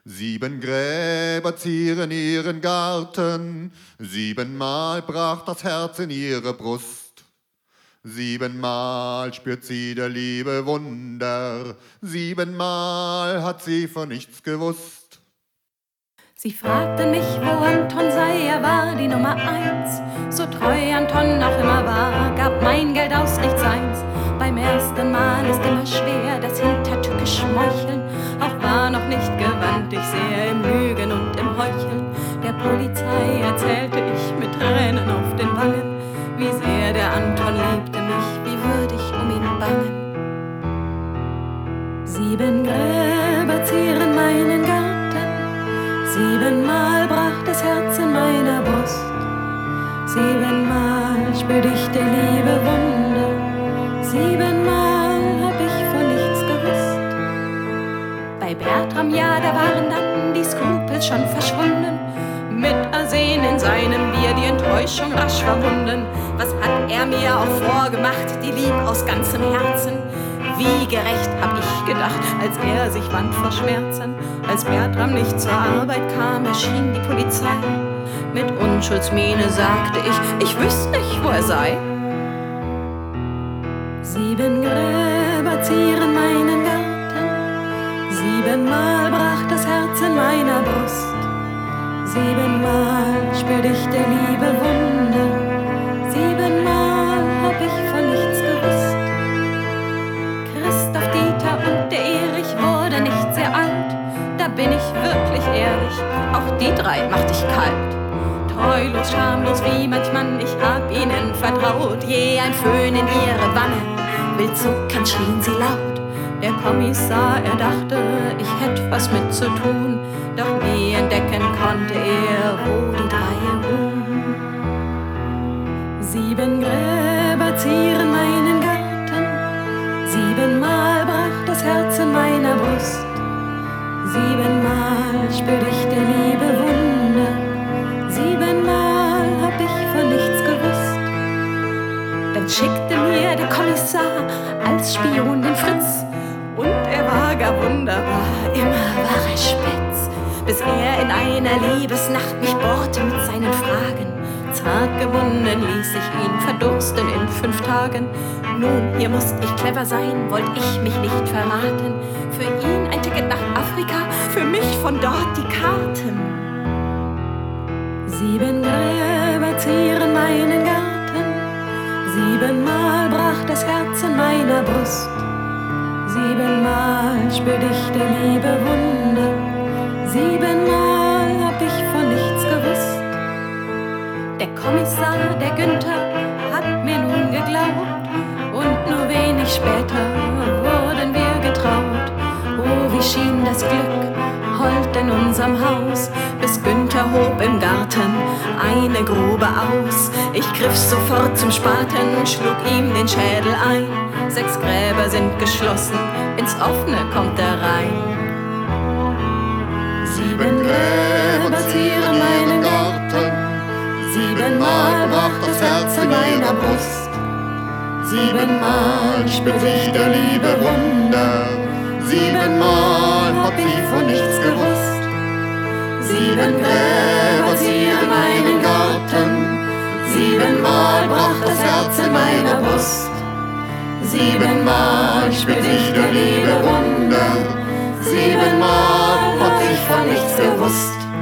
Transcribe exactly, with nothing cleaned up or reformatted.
Sieben Gräber zieren ihren Garten, siebenmal brach das Herz in ihre Brust. Siebenmal spürt sie der Liebe Wunder, siebenmal hat sie von nichts gewusst. Sie fragten mich, wo Anton sei, er war die Nummer eins. So treu Anton auch immer war, gab mein Geld aus, nicht seins. Beim ersten Mal ist immer schwer, das hintertückisch Meucheln. Auch war noch nicht gewandt, ich sehe im Lügen und im Heucheln. Der Polizei erzählte ich mit Tränen auf den Wangen, wie sehr der Anton liebte mich, wie würd ich um ihn bangen. Sieben Gräber zieren meinen Garten, siebenmal brach das Herz in meiner Brust. Siebenmal spür ich der Liebe Wunder, siebenmal hab ich von nichts gewusst. Bei Bertram, ja, da waren dann die Skrupel schon verschwunden. Mit Arsen in seinem Bier, die Enttäuschung rasch verwunden. Was hat er mir auch vorgemacht, die lieb aus ganzem Herzen. Wie gerecht hab ich gedacht, als er sich wand vor Schmerzen. Als Bertram nicht zur Arbeit kam, erschien die Polizei. Mit Unschuldsmiene sagte ich, ich wüsste nicht, wo er sei. Sieben Gräber zieren meinen Garten, siebenmal brach das Herz in meiner Brust. Siebenmal spür ich der Liebe Wunder, siebenmal hab ich von nichts gewusst. Christoph, Dieter und der Erich wurde nicht sehr alt, da bin ich wirklich ehrlich, auch die drei macht ich kalt. Treulos, schamlos wie manch Mann, ich hab ihnen vertraut, je ein Föhn in ihre Wange, wild zuckend schrien sie laut. Der Kommissar, er dachte, ich hätt was mit zu tun, doch nie entdecken konnte er, wo die drei ruhen. Sieben Gräber zieren meinen Garten, siebenmal brach das Herz in meiner Brust. Siebenmal spür ich der Liebe Wunder, siebenmal hab ich von nichts gewusst. Dann schickte mir der Kommissar als Spion den Fritz, und er war gar wunderbar, immer war er spitz, bis er in einer Liebesnacht mich bohrte mit seinen Fragen. Zart gewunden ließ ich ihn verdursten in fünf Tagen. Nun, hier musst ich clever sein, wollt ich mich nicht verraten. Für ihn ein Ticket nach Afrika, für mich von dort die Karten. Sieben Gräber zieren meinen Garten, siebenmal brach das Herz in meiner Brust. Siebenmal spür ich der Liebe Wunder, siebenmal hab ich von nichts gewusst. Der Kommissar, der Günther, hat mir nun geglaubt, und nur wenig später wurden wir getraut. Oh, wie schien das Glück hold in unserem Haus, bis Günther hob im Garten eine Grube aus. Ich griff sofort zum Spaten, schlug ihm den Schädel ein. Sechs Gräber sind geschlossen, ins Offene kommt er rein. Sieben Gräber zieren meinen Garten, siebenmal brach das Herz in meiner Brust. Siebenmal spürt ich der Liebe Wunder, siebenmal hab ich von nichts gewusst. Sieben Gräber zieren meinen Garten, siebenmal brach das Herz in meiner Brust. Siebenmal spürt ich der Liebe Wunder, siebenmal hab ich von nichts gewusst.